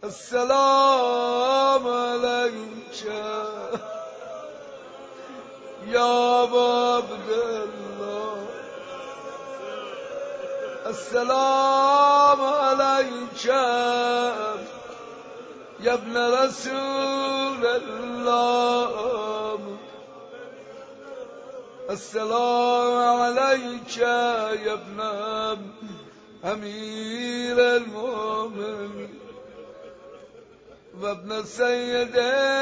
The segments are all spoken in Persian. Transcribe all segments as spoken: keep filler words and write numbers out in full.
السلام عليك يا أبا عبد الله السلام عليك يا ابن رسول الله السلام عليك يا ابن أمير المؤمنين وابن سيد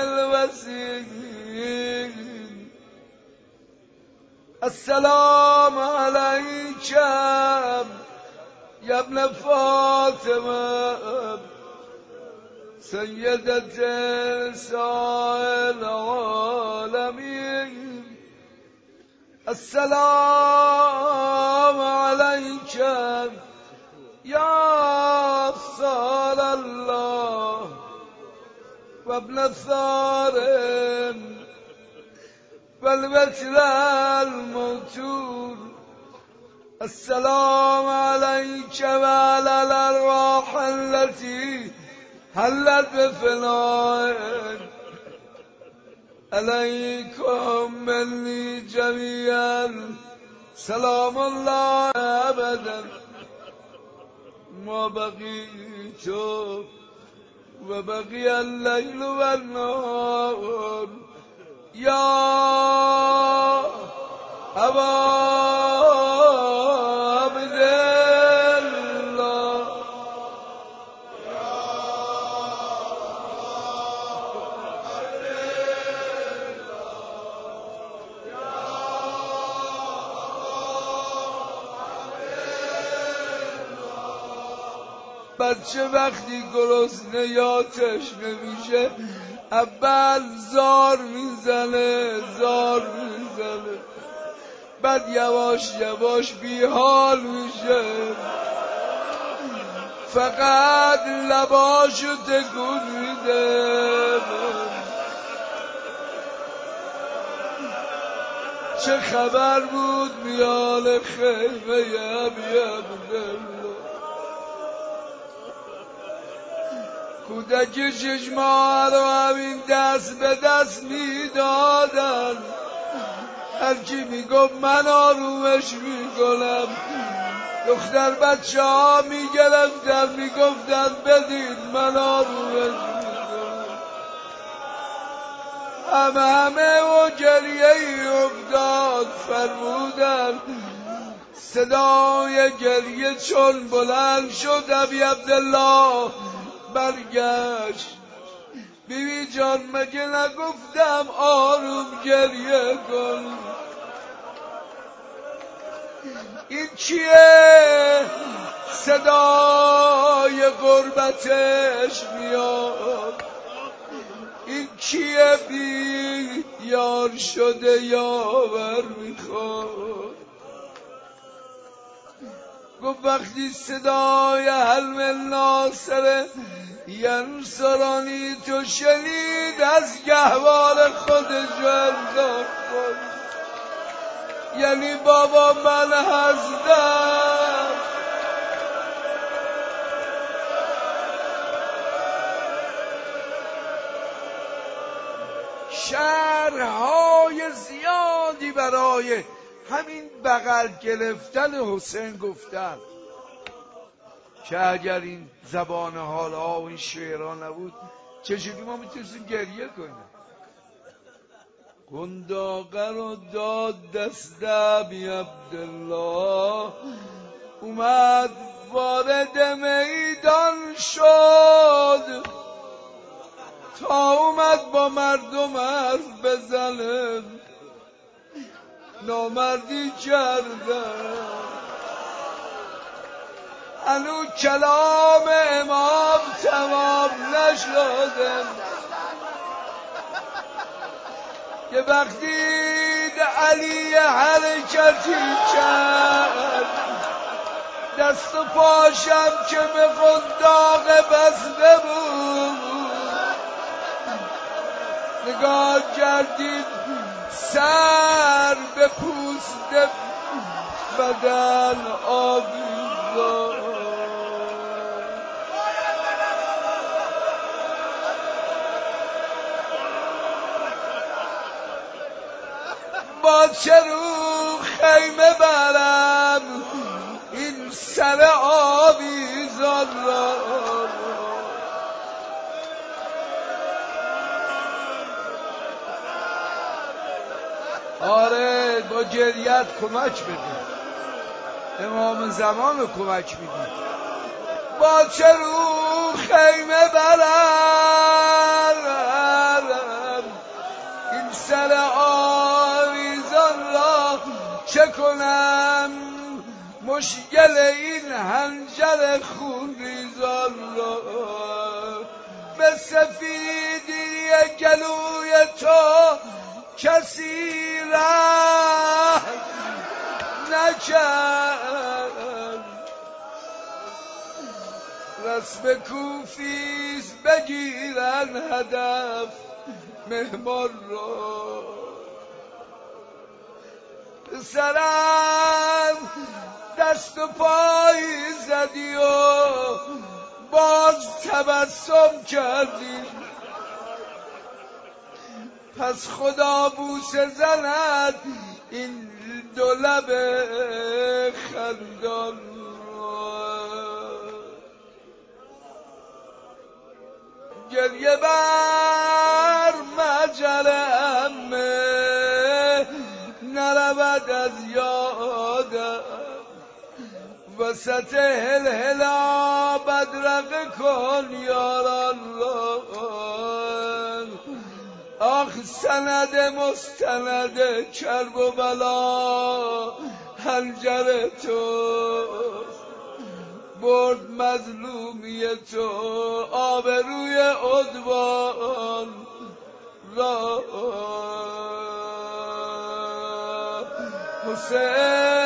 الوزير السلام عليك يا ابن فاطمة سيدة نساء العالمين السلام عليك يا أفصال الله وابن الثارم والوتر الموتور السلام عليك وعلى الأرواح التي هلت بفنائك عليكم مني جميعا سلام الله أبدا ما بقيت وبقي الليل والنهار يا أبا عبد الله بچه وقتی گرسنه یا تشنه میشه اول زار میزنه زار میزنه بعد یواش یواش بیحال میشه فقط لباشو تکون میده چه خبر بود میان خیمه ابی عبدالله کودک شش ماه رو همین دست به دست میدادن هر کی میگفت من آرومش میکنم دختر بچه ها میگرفتن میگفتن بدین من آرومش میکنم همه همه و گریه ای افتاد فرمودن صدای گریه چون بلند شد ابی عبدالله برگشت بیبی جان مگه نگفتم آروم گریه کن این چیه صدای غربتش میاد این کیه بی یار شده یاور میخواد گفت وقتی صدای حلم ناصر ینصرانی تو شنید از گهوار خودش انداخت یعنی بابا من هستم شرحهای زیادی برای همین بغل گرفتن حسین گفتن که اگر این زبان حالها و این شعرها نبود چجوری ما میتونستیم گریه کنیم. قنداقه رو داد دست ابی عبدالله اومد وارد میدان شد تا اومد با مردم حرف بزنه نامردی کردن هنو کلام امام تمام نشده که وقتی علی حرکتی کرد دست و پاشم که به قنداق بسته بود نگاه کردید سر به پوست بدن آویزان با چه رو خیمه برم این سر آویزان را. آره با گریت کمک بده، امام زمان رو کمک میدی. با چه رو خیمه برم این سر آویزان را، چه کنم مشکل این هنجر خون ریزان را. به سفیدی گلوی تو کسی رحم نکرد، رسم کوفیز بگیرن هدف مهمان را. سرم دست و پایی زدی و باز تبسم کردی، پس خدا بوسه زند این دو لب خندان را. گریه بر مجرم نرود از یادم، وسط هلهلا بدرقه کن یاران را. آخ سند مستند کرب و بلا هنجر تو، برد مظلومی تو آبروی عدوان را. حسین